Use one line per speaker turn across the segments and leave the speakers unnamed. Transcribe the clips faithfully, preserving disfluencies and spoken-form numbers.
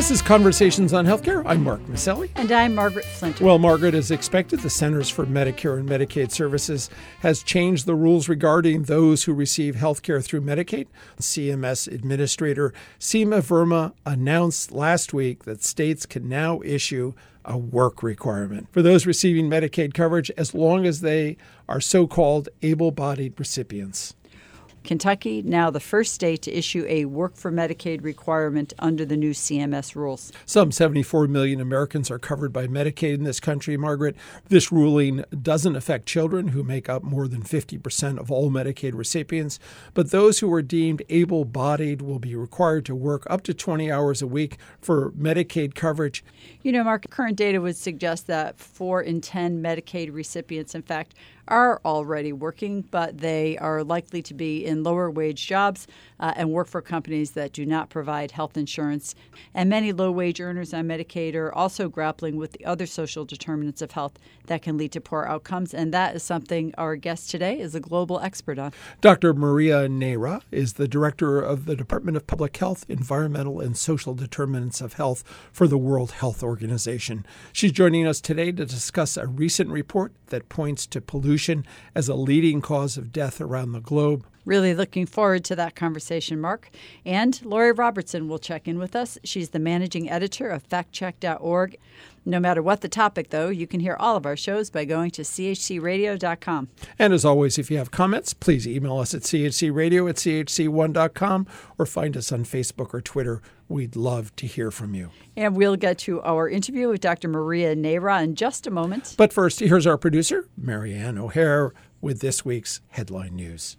This is Conversations on Healthcare. I'm Mark Maselli.
And I'm Margaret Flinter.
Well, Margaret, as expected, the Centers for Medicare and Medicaid Services has changed the rules regarding those who receive health care through Medicaid. C M S Administrator Seema Verma announced last week that states can now issue a work requirement for those receiving Medicaid coverage as long as they are so-called able-bodied recipients.
Kentucky, now the first state to issue a work for Medicaid requirement under the new C M S rules.
Some seventy-four million Americans are covered by Medicaid in this country, Margaret. This ruling doesn't affect children, who make up more than fifty percent of all Medicaid recipients, but those who are deemed able-bodied will be required to work up to twenty hours a week for Medicaid coverage.
You know, Mark, current data would suggest that four in ten Medicaid recipients, in fact, are already working, but they are likely to be in lower wage jobs uh, and work for companies that do not provide health insurance. And many low wage earners on Medicaid are also grappling with the other social determinants of health that can lead to poor outcomes. And that is something our guest today is a global expert on.
Doctor Maria Neira is the director of the Department of Public Health, Environmental and Social Determinants of Health for the World Health Organization. She's joining us today to discuss a recent report that points to pollution as a leading cause of death around the globe.
Really looking forward to that conversation, Mark. And Lori Robertson will check in with us. She's the managing editor of fact check dot org. No matter what the topic, though, you can hear all of our shows by going to c h c radio dot com.
And as always, if you have comments, please email us at c h c radio at c h c one dot com or find us on Facebook or Twitter. We'd love to hear from you.
And we'll get to our interview with Doctor Maria Neira in just a moment.
But first, here's our producer, Marianne O'Hare, with this week's headline news.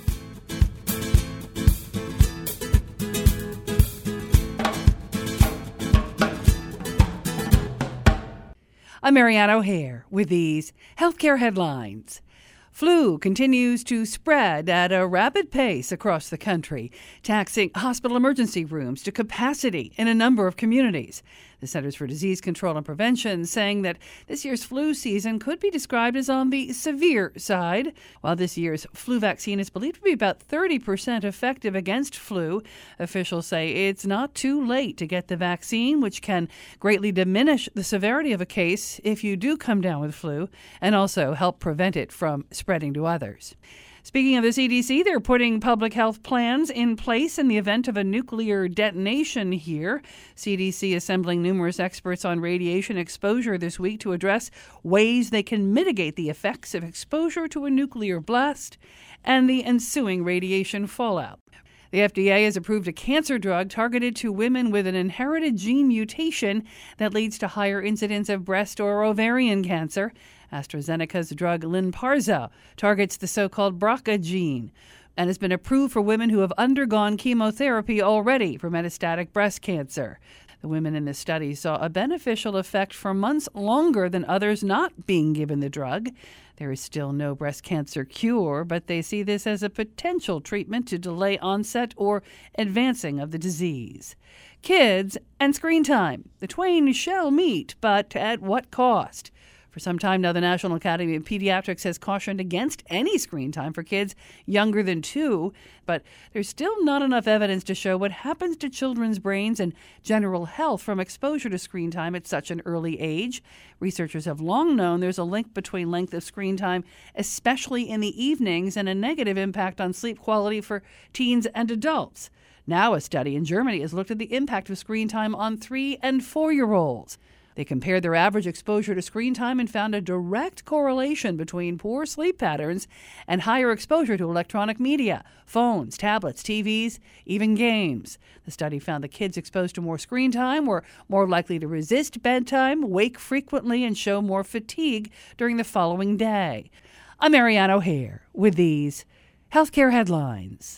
I'm Marianne O'Hare with these healthcare headlines. Flu continues to spread at a rapid pace across the country, taxing hospital emergency rooms to capacity in a number of communities. The Centers for Disease Control and Prevention saying that this year's flu season could be described as on the severe side. While this year's flu vaccine is believed to be about thirty percent effective against flu, officials say it's not too late to get the vaccine, which can greatly diminish the severity of a case if you do come down with flu, and also help prevent it from spreading to others. Speaking of the C D C, they're putting public health plans in place in the event of a nuclear detonation here. C D C assembling numerous experts on radiation exposure this week to address ways they can mitigate the effects of exposure to a nuclear blast and the ensuing radiation fallout. The F D A has approved a cancer drug targeted to women with an inherited gene mutation that leads to higher incidence of breast or ovarian cancer. AstraZeneca's drug Lynparza targets the so-called B R C A gene and has been approved for women who have undergone chemotherapy already for metastatic breast cancer. The women in this study saw a beneficial effect for months longer than others not being given the drug. There is still no breast cancer cure, but they see this as a potential treatment to delay onset or advancing of the disease. Kids and screen time. The twain shall meet, but at what cost? For some time now, the National Academy of Pediatrics has cautioned against any screen time for kids younger than two, but there's still not enough evidence to show what happens to children's brains and general health from exposure to screen time at such an early age. Researchers have long known there's a link between length of screen time, especially in the evenings, and a negative impact on sleep quality for teens and adults. Now a study in Germany has looked at the impact of screen time on three- and four-year-olds. They compared their average exposure to screen time and found a direct correlation between poor sleep patterns and higher exposure to electronic media, phones, tablets, T Vs, even games. The study found that kids exposed to more screen time were more likely to resist bedtime, wake frequently, and show more fatigue during the following day. I'm Marianne O'Hare with these healthcare headlines.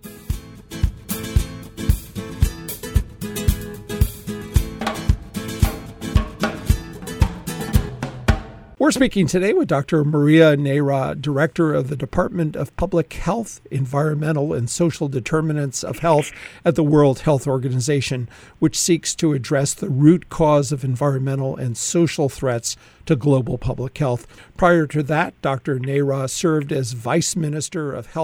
We're speaking today with Doctor Maria Neira, Director of the Department of Public Health, Environmental and Social Determinants of Health at the World Health Organization, which seeks to address the root cause of environmental and social threats to global public health. Prior to that, Doctor Neira served as Vice Minister of Health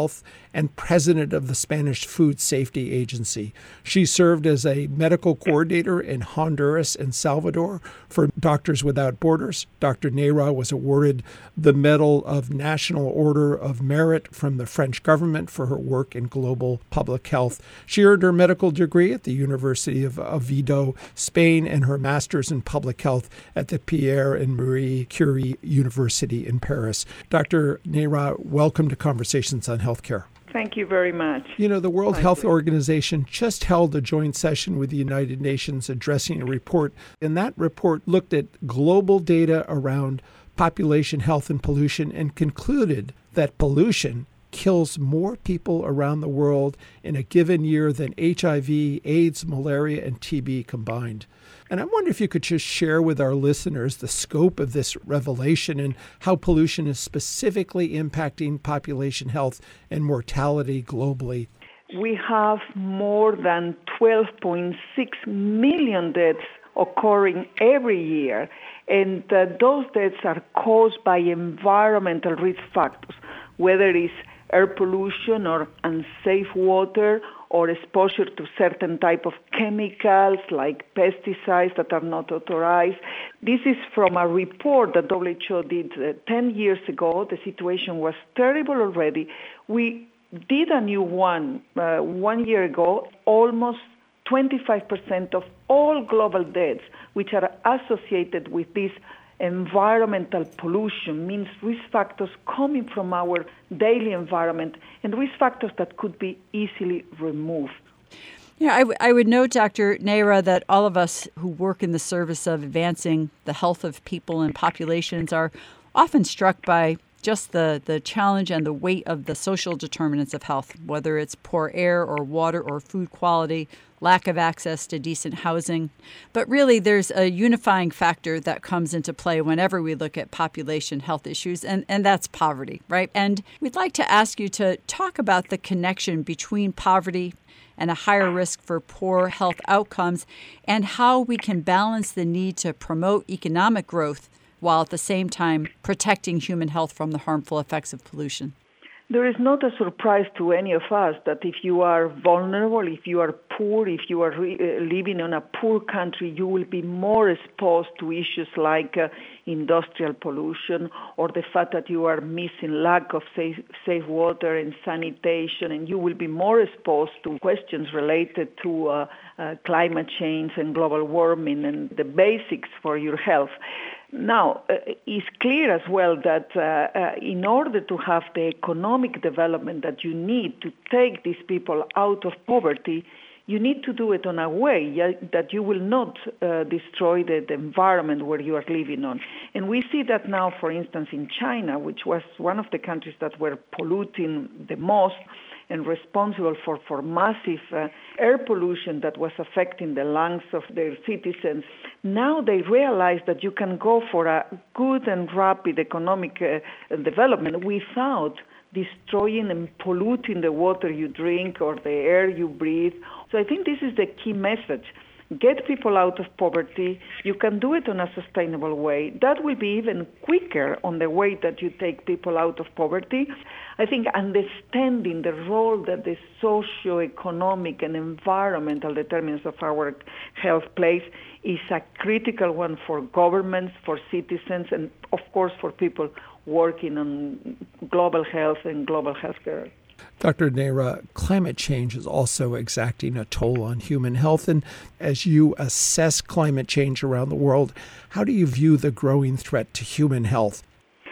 and president of the Spanish Food Safety Agency. She served as a medical coordinator in Honduras and Salvador for Doctors Without Borders. Doctor Neyra was awarded the Medal of National Order of Merit from the French government for her work in global public health. She earned her medical degree at the University of Oviedo, Spain, and her master's in public health at the Pierre and Marie Curie University in Paris. Doctor Neyra, welcome to Conversations on Healthcare.
Thank you very much.
You know, the World
Thank
Health
you.
Organization just held a joint session with the United Nations addressing a report, and that report looked at global data around population health and pollution and concluded that pollution kills more people around the world in a given year than H I V, AIDS, malaria, and T B combined. And I wonder if you could just share with our listeners the scope of this revelation and how pollution is specifically impacting population health and mortality globally.
We have more than twelve point six million deaths occurring every year, and uh, those deaths are caused by environmental risk factors, whether it's air pollution or unsafe water or exposure to certain type of chemicals like pesticides that are not authorized. This is from a report that W H O did uh, ten years ago. The situation was terrible already. We did a new one uh, one year ago. Almost twenty-five percent of all global deaths, which are associated with this environmental pollution, means risk factors coming from our daily environment and risk factors that could be easily removed.
Yeah, I, w- I would note, Doctor Neyra, that all of us who work in the service of advancing the health of people and populations are often struck by just the, the challenge and the weight of the social determinants of health, whether it's poor air or water or food quality, lack of access to decent housing. But really, there's a unifying factor that comes into play whenever we look at population health issues, and, and that's poverty, right? And we'd like to ask you to talk about the connection between poverty and a higher risk for poor health outcomes and how we can balance the need to promote economic growth while at the same time protecting human health from the harmful effects of pollution.
There is not a surprise to any of us that if you are vulnerable, if you are poor, if you are re- uh, living in a poor country, you will be more exposed to issues like uh, industrial pollution or the fact that you are missing lack of safe, safe water and sanitation, and you will be more exposed to questions related to uh, uh, climate change and global warming and the basics for your health. Now, uh, it's clear as well that uh, uh, in order to have the economic development that you need to take these people out of poverty, you need to do it in a way yeah, that you will not uh, destroy the, the environment where you are living on. And we see that now, for instance, in China, which was one of the countries that were polluting the most and responsible for, for massive uh, air pollution that was affecting the lungs of their citizens. Now they realize that you can go for a good and rapid economic uh, development without destroying and polluting the water you drink or the air you breathe. So I think this is the key message. Get people out of poverty. You can do it in a sustainable way. That will be even quicker on the way that you take people out of poverty. I think understanding the role that the socio-economic and environmental determinants of our health plays is a critical one for governments, for citizens, and of course for people working on global health and global healthcare.
Doctor Neyra, climate change is also exacting a toll on human health. And as you assess climate change around the world, how do you view the growing threat to human health?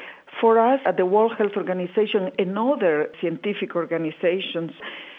For us at the World Health Organization and other scientific organizations,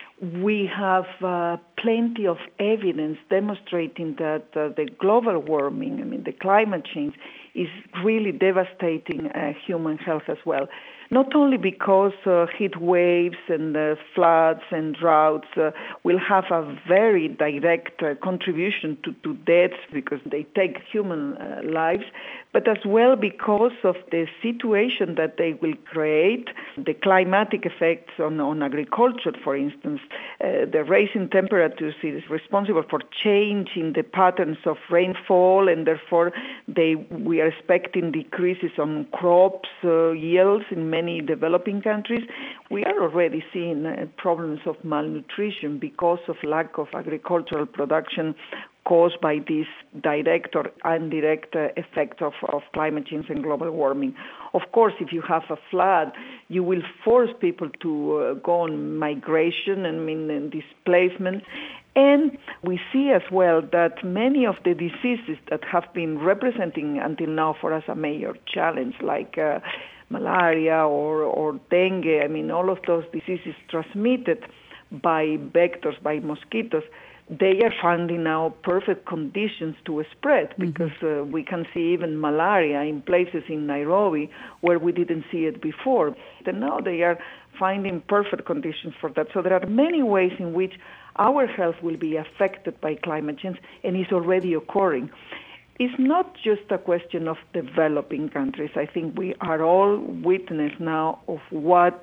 we have uh, plenty of evidence demonstrating that uh, the global warming, I mean the climate change, is really devastating uh, human health as well. Not only because uh, heat waves and uh, floods and droughts uh, will have a very direct uh, contribution to, to deaths because they take human uh, lives, but as well because of the situation that they will create, the climatic effects on, on agriculture, for instance. Uh, the rising temperatures is responsible for changing the patterns of rainfall, and therefore they we are expecting decreases on crops uh, yields in many many developing countries, we are already seeing uh, problems of malnutrition because of lack of agricultural production caused by this direct or indirect uh, effect of, of climate change and global warming. Of course, if you have a flood, you will force people to uh, go on migration and, I mean, and displacement. And we see as well that many of the diseases that have been representing until now for us a major challenge, like uh, malaria or, or dengue, I mean, all of those diseases transmitted by vectors, by mosquitoes, they are finding now perfect conditions to spread, because uh, we can see even malaria in places in Nairobi where we didn't see it before. And now they are finding perfect conditions for that. So there are many ways in which our health will be affected by climate change, and is already occurring. It's not just a question of developing countries. I think we are all witness now of what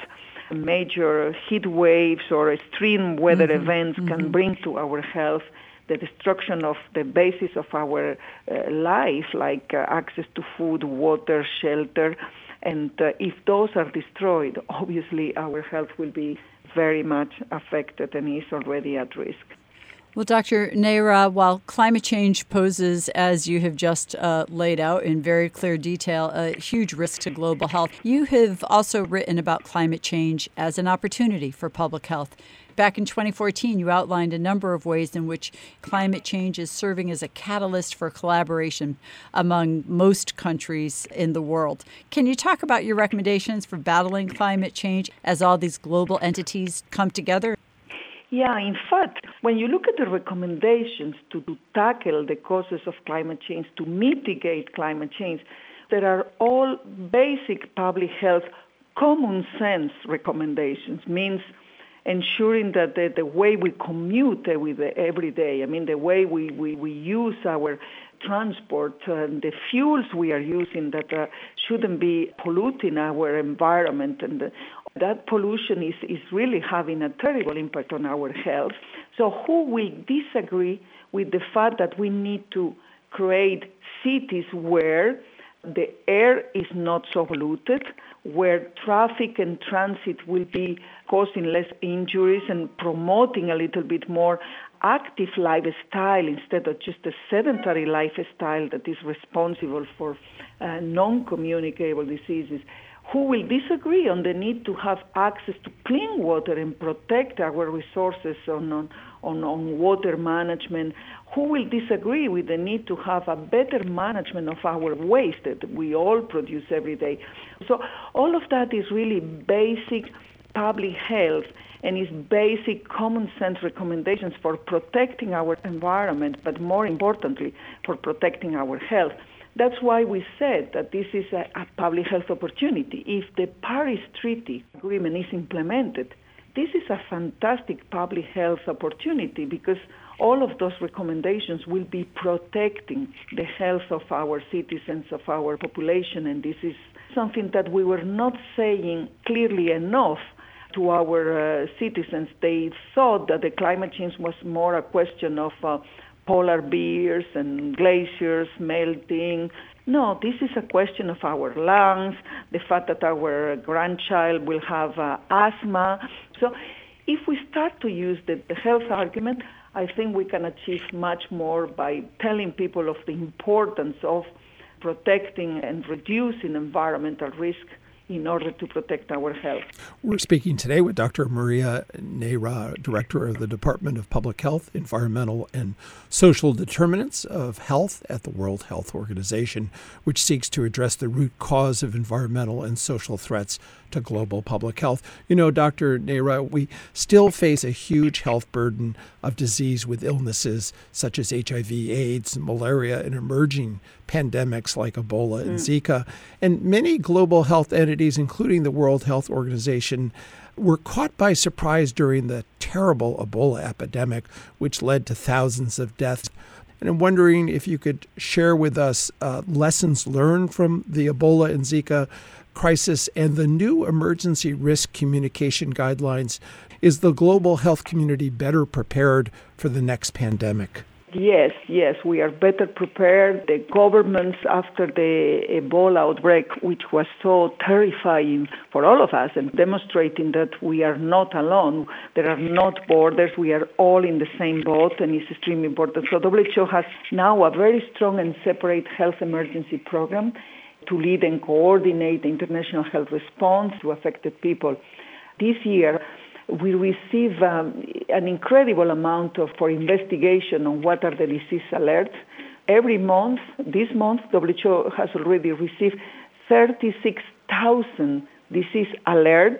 major heat waves or extreme weather mm-hmm, events mm-hmm. can bring to our health, the destruction of the basis of our uh, life, like uh, access to food, water, shelter. And uh, if those are destroyed, obviously our health will be very much affected and is already at risk.
Well, Doctor Neyra, while climate change poses, as you have just uh, laid out in very clear detail, a huge risk to global health, you have also written about climate change as an opportunity for public health. Back in twenty fourteen, you outlined a number of ways in which climate change is serving as a catalyst for collaboration among most countries in the world. Can you talk about your recommendations for battling climate change as all these global entities come together?
Yeah, in fact, when you look at the recommendations to, to tackle the causes of climate change, to mitigate climate change, there are all basic public health common sense recommendations, means ensuring that the, the way we commute with the every day, I mean, the way we, we, we use our transport and the fuels we are using that uh, shouldn't be polluting our environment, and uh, that pollution is, is really having a terrible impact on our health. So who will disagree with the fact that we need to create cities where the air is not so polluted, where traffic and transit will be causing less injuries and promoting a little bit more active lifestyle instead of just a sedentary lifestyle that is responsible for uh, non-communicable diseases? Who will disagree on the need to have access to clean water and protect our resources on, on, on, on water management? Who will disagree with the need to have a better management of our waste that we all produce every day? So all of that is really basic public health and is basic common sense recommendations for protecting our environment, but more importantly, for protecting our health. That's why we said that this is a, a public health opportunity. If the Paris Treaty Agreement is implemented, this is a fantastic public health opportunity, because all of those recommendations will be protecting the health of our citizens, of our population, and this is something that we were not saying clearly enough to our uh, citizens. They thought that the climate change was more a question of uh, polar bears and glaciers melting. No, this is a question of our lungs, the fact that our grandchild will have uh, asthma. So if we start to use the, the health argument, I think we can achieve much more by telling people of the importance of protecting and reducing environmental risk in order to protect our health.
We're speaking today with Doctor Maria Neyra, Director of the Department of Public Health, Environmental and Social Determinants of Health at the World Health Organization, which seeks to address the root cause of environmental and social threats to global public health. You know, Doctor Neyra, we still face a huge health burden of disease with illnesses such as H I V, AIDS, malaria, and emerging pandemics like Ebola and mm. Zika. And many global health entities, including the World Health Organization, were caught by surprise during the terrible Ebola epidemic, which led to thousands of deaths. And I'm wondering if you could share with us uh, lessons learned from the Ebola and Zika crisis and the new emergency risk communication guidelines. Is the global health community better prepared for the next pandemic?
Yes, yes, we are better prepared. The governments, after the Ebola outbreak, which was so terrifying for all of us and demonstrating that we are not alone, there are not borders, we are all in the same boat, and it's extremely important. So W H O has now a very strong and separate health emergency program to lead and coordinate the international health response to affected people. This year, we receive um, an incredible amount of for investigation on what are the disease alerts. Every month, this month, W H O has already received thirty-six thousand disease alerts,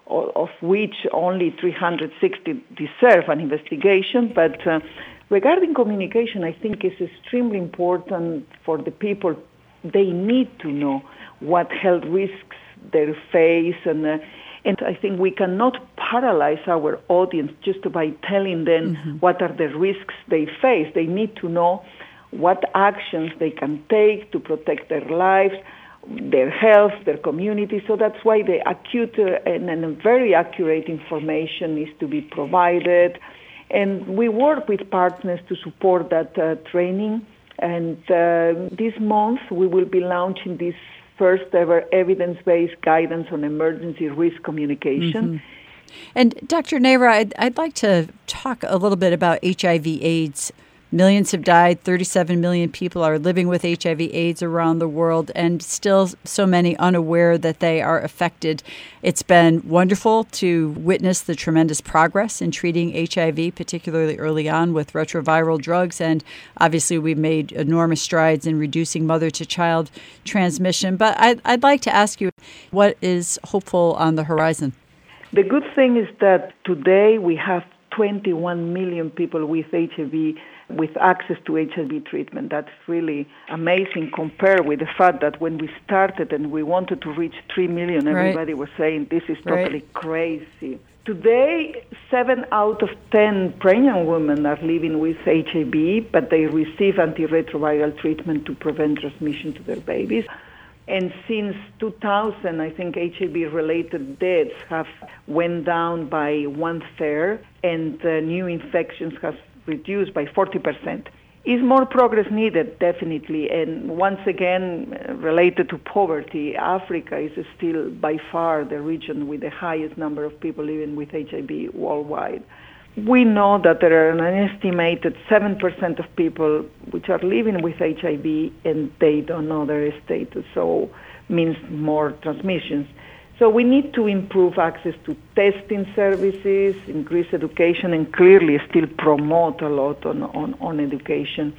of which only three hundred sixty deserve an investigation. But uh, regarding communication, I think it's extremely important for the people. They need to know what health risks they face, and uh, and I think we cannot paralyze our audience just by telling them mm-hmm. what are the risks they face. They need to know what actions they can take to protect their lives, their health, their community. So that's why the acute uh, and, and very accurate information is to be provided. And we work with partners to support that uh, training. And uh, this month we will be launching this first ever evidence-based guidance on emergency risk communication.
Mm-hmm. And Doctor Neyra, I'd, I'd like to talk a little bit about H I V AIDS. Millions have died. thirty-seven million people are living with H I V AIDS around the world, and still so many unaware that they are affected. It's been wonderful to witness the tremendous progress in treating H I V, particularly early on with retroviral drugs. And obviously, we've made enormous strides in reducing mother-to-child transmission. But I'd, I'd like to ask you, what is hopeful on the horizon?
The good thing is that today we have twenty-one million people with H I V with access to H I V treatment. That's really amazing compared with the fact that when we started and we wanted to reach three million, everybody right. was saying this is totally right. crazy. Today, seven out of ten pregnant women are living with H I V, but they receive antiretroviral treatment to prevent transmission to their babies. And since two thousand, I think H I V-related deaths have went down by one-third, and uh, new infections have reduced by forty percent. Is more progress needed, definitely, and once again, uh, related to poverty, Africa is still by far the region with the highest number of people living with H I V worldwide. We know that there are an estimated seven percent of people which are living with H I V and they don't know their status, so means more transmissions. So we need to improve access to testing services, increase education, and clearly still promote a lot on, on, on education.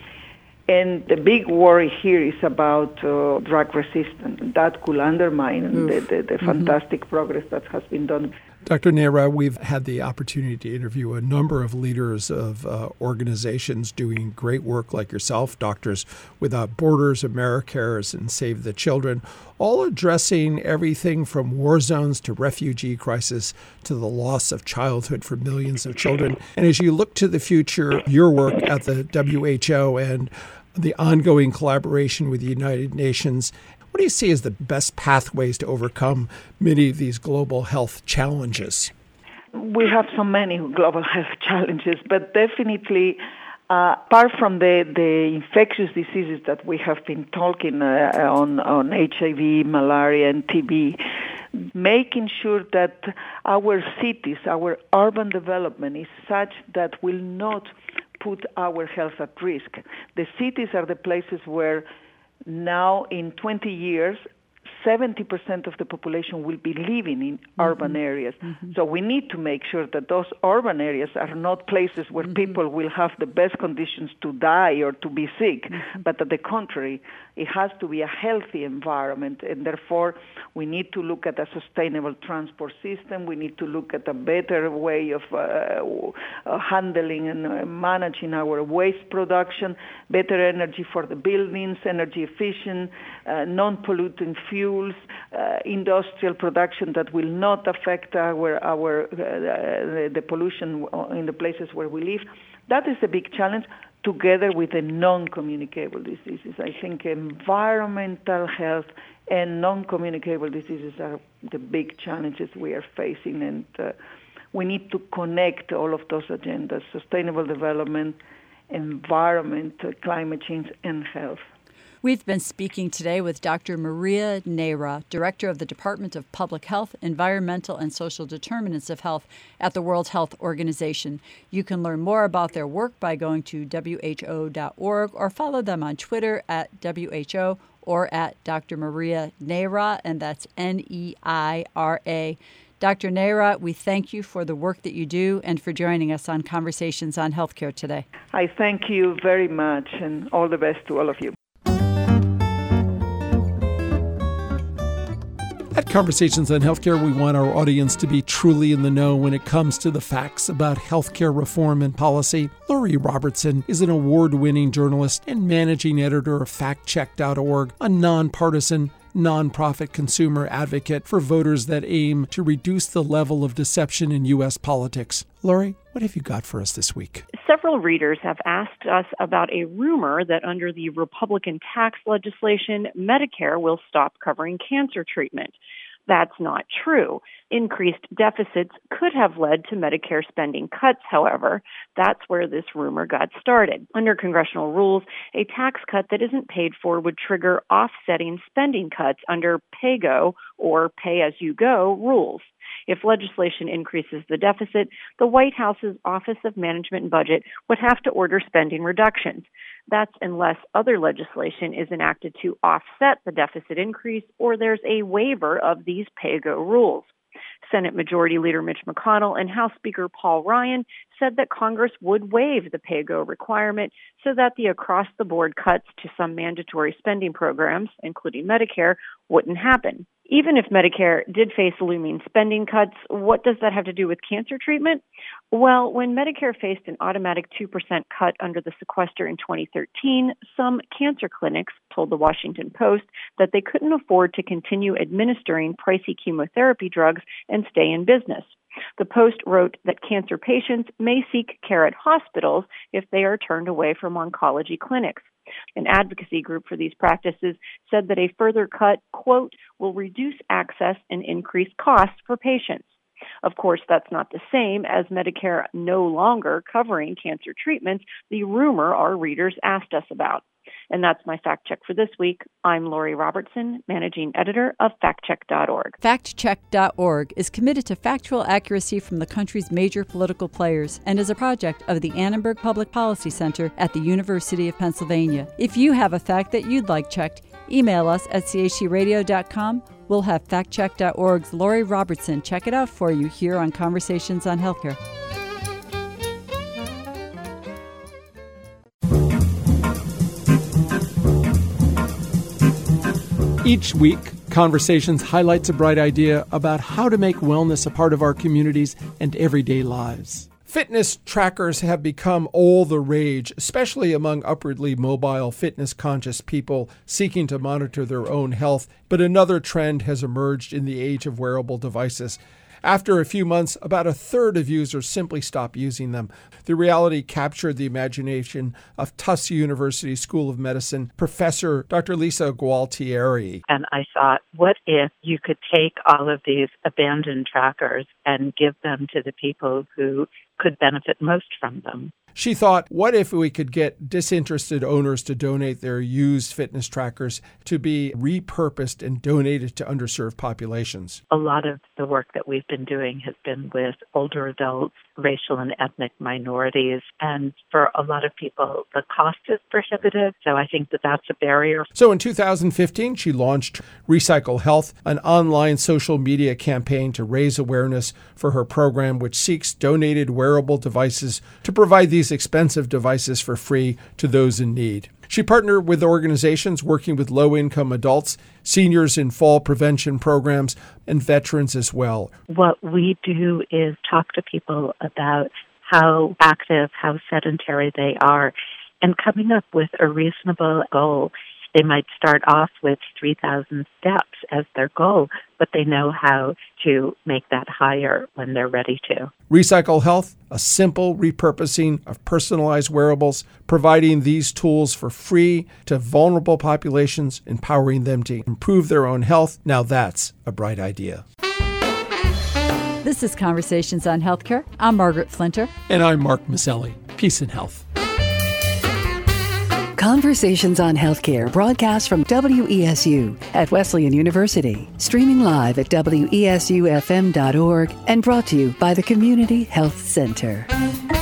And the big worry here is about uh, drug resistance. That could undermine the, the, the mm-hmm. fantastic progress that has been done.
Doctor Neyra, we've had the opportunity to interview a number of leaders of uh, organizations doing great work like yourself, Doctors Without Borders, AmeriCares, and Save the Children, all addressing everything from war zones to refugee crisis to the loss of childhood for millions of children. And as you look to the future, your work at the W H O and the ongoing collaboration with the United Nations, what do you see as the best pathways to overcome many of these global health challenges?
We have so many global health challenges, but definitely, uh, apart from the, the infectious diseases that we have been talking uh, on, on H I V, malaria, and T B, making sure that our cities, our urban development is such that will not put our health at risk. The cities are the places where now, in twenty years, seventy percent of the population will be living in mm-hmm. urban areas. Mm-hmm. So we need to make sure that those urban areas are not places where mm-hmm. people will have the best conditions to die or to be sick, mm-hmm. but at the contrary, it has to be a healthy environment, and therefore we need to look at a sustainable transport system. We need to look at a better way of uh, uh, handling and uh, managing our waste production, better energy for the buildings, energy efficient, uh, non-polluting fuels, uh, industrial production that will not affect our our uh, the pollution in the places where we live. That is a big challenge, together with the non-communicable diseases. I think environmental health and non-communicable diseases are the big challenges we are facing, and uh, we need to connect all of those agendas: sustainable development, environment, climate change, and health.
We've been speaking today with Doctor Maria Neira, Director of the Department of Public Health, Environmental and Social Determinants of Health at the World Health Organization. You can learn more about their work by going to W H O dot org or follow them on Twitter at W H O or at Doctor Maria Neira, and that's N E I R A. Doctor Neira, we thank you for the work that you do and for joining us on Conversations on Healthcare today.
I thank you very much, and all the best to all of you.
At Conversations on Healthcare, we want our audience to be truly in the know when it comes to the facts about healthcare reform and policy. Lori Robertson is an award-winning journalist and managing editor of fact check dot org, a nonpartisan, nonprofit consumer advocate for voters that aim to reduce the level of deception in U S politics. Lori, what have you got for us this week?
Several readers have asked us about a rumor that under the Republican tax legislation, Medicare will stop covering cancer treatment. That's not true. Increased deficits could have led to Medicare spending cuts, however. That's where this rumor got started. Under congressional rules, a tax cut that isn't paid for would trigger offsetting spending cuts under pay-go or pay-as-you-go rules. If legislation increases the deficit, the White House's Office of Management and Budget would have to order spending reductions. That's unless other legislation is enacted to offset the deficit increase or there's a waiver of these pay-go rules. Senate Majority Leader Mitch McConnell and House Speaker Paul Ryan said that Congress would waive the pay-go requirement so that the across-the-board cuts to some mandatory spending programs, including Medicare, wouldn't happen. Even if Medicare did face looming spending cuts, what does that have to do with cancer treatment? Well, when Medicare faced an automatic two percent cut under the sequester in twenty thirteen, some cancer clinics told the Washington Post that they couldn't afford to continue administering pricey chemotherapy drugs and stay in business. The Post wrote that cancer patients may seek care at hospitals if they are turned away from oncology clinics. An advocacy group for these practices said that a further cut, quote, will reduce access and increase costs for patients. Of course, that's not the same as Medicare no longer covering cancer treatments, the rumor our readers asked us about. And that's my fact check for this week. I'm Lori Robertson, managing editor of fact check dot org.
fact check dot org is committed to factual accuracy from the country's major political players and is a project of the Annenberg Public Policy Center at the University of Pennsylvania. If you have a fact that you'd like checked, email us at c h c radio dot com. We'll have fact check dot org's Lori Robertson check it out for you here on Conversations on Healthcare.
Each week, Conversations highlights a bright idea about how to make wellness a part of our communities and everyday lives. Fitness trackers have become all the rage, especially among upwardly mobile, fitness-conscious people seeking to monitor their own health. But another trend has emerged in the age of wearable devices. After a few months, about a third of users simply stop using them. The reality captured the imagination of Tufts University School of Medicine professor Doctor Lisa Gualtieri.
And I thought, what if you could take all of these abandoned trackers and give them to the people who could benefit most from them?
She thought, what if we could get disinterested owners to donate their used fitness trackers to be repurposed and donated to underserved populations?
A lot of the work that we've been doing has been with older adults, racial and ethnic minorities, and for a lot of people, the cost is prohibitive, so I think that that's a barrier.
So in two thousand fifteen, she launched Recycle Health, an online social media campaign to raise awareness for her program, which seeks donated wearable devices to provide these expensive devices for free to those in need. She partnered with organizations working with low-income adults, seniors in fall prevention programs, and veterans as well.
What we do is talk to people about how active, how sedentary they are, and coming up with a reasonable goal. They might start off with three thousand steps as their goal, but they know how to make that higher when they're ready to.
Recycle Health, a simple repurposing of personalized wearables, providing these tools for free to vulnerable populations, empowering them to improve their own health. Now that's a bright idea.
This is Conversations on Healthcare. I'm Margaret Flinter.
And I'm Mark Mazzelli. Peace and health.
Conversations on Healthcare broadcast from W E S U at Wesleyan University, streaming live at W E S U F M dot org and brought to you by the Community Health Center.